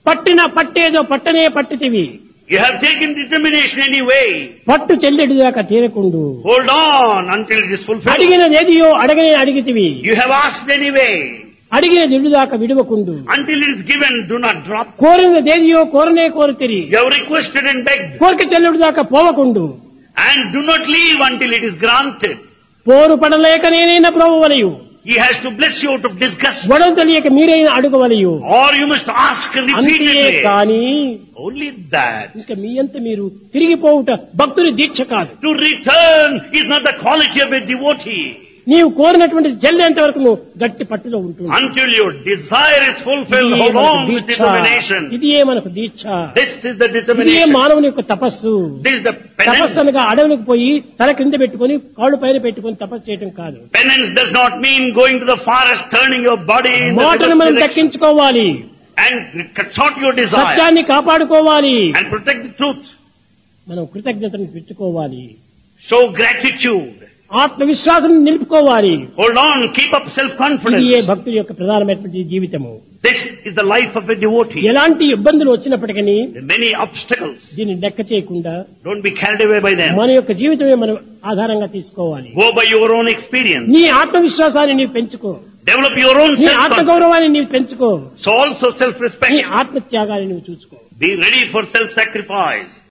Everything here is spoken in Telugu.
పట్టిన పట్టేదో పట్టనే పట్టితివి. You have taken determination anyway. పట్టు చెల్లెడిదాకా తీరకుండు. Hold on until it is fulfilled. అడిగినదేదియో అడగనే అడిగితివి. You have asked anyway. అడిగినది విడుదాకా విడవకుండు. Until it is given, do not drop. కోరినదేదియో కోరనే కోరితిరి. You have requested and begged. కోరిక చెల్లెడిదాకా పోవకుండు. And do not leave until it is granted. పోరు పడలేక నేనైనా బ్రోవవలయు. He has to bless you out of disgust. గొడవ తెలియక మీరైనా అడుగవలయు. Or you must ask అంతే repeatedly. కానీ Only that. ఇంకా మీ అంత మీరు తిరిగిపోవుట భక్తుని దీక్ష కాదు. To return is not the quality of a devotee. నీవు కోరినటువంటి జల్లేంత వరకు నువ్వు గట్టి పట్టులో ఉంటుంది. Until your desire is fulfilled, hold on with determination. ఇదే మనకు దీక్ష. This is the ఇదే determination. మానవుని యొక్క తపస్సు. This is the తపస్సు penance. అనగా అడవులకు పోయి తల కింద పెట్టుకొని కాళ్ళు పైన పెట్టుకొని తపస్సు చేయడం కాదు. Penance does not mean going to the forest, turning your body in the మాటను మనం reverse direction దక్కించుకోవాలి. and cut short your desire సత్యాన్ని కాపాడుకోవాలి. and protect the truth. మనం కృతజ్ఞతను పెట్టుకోవాలి. Show gratitude. ఆత్మవిశ్వాసం నిలుపుకోవాలి. Hold on, keep up ఇది ఏ self-confidence. భక్తుడి యొక్క ప్రధానమైనటువంటి జీవితము. This is the life of a devotee. ఎలాంటి ఇబ్బందులు వచ్చినప్పటికీ There are many obstacles. దీన్ని లెక్క చేయకుండా Don't be carried away by them. మన యొక్క జీవితమే మనం ఆధారంగా తీసుకోవాలి. Go by your own experience. నీ ఆత్మవిశ్వాసాన్ని నీవు పెంచుకో. Develop your own నీ self-confidence. ఆత్మగౌరవాన్ని నీవు పెంచుకో. So also నీ self-respect. ఆత్మత్యాగాన్ని నువ్వు చూసుకో. Be ready for self-sacrifice.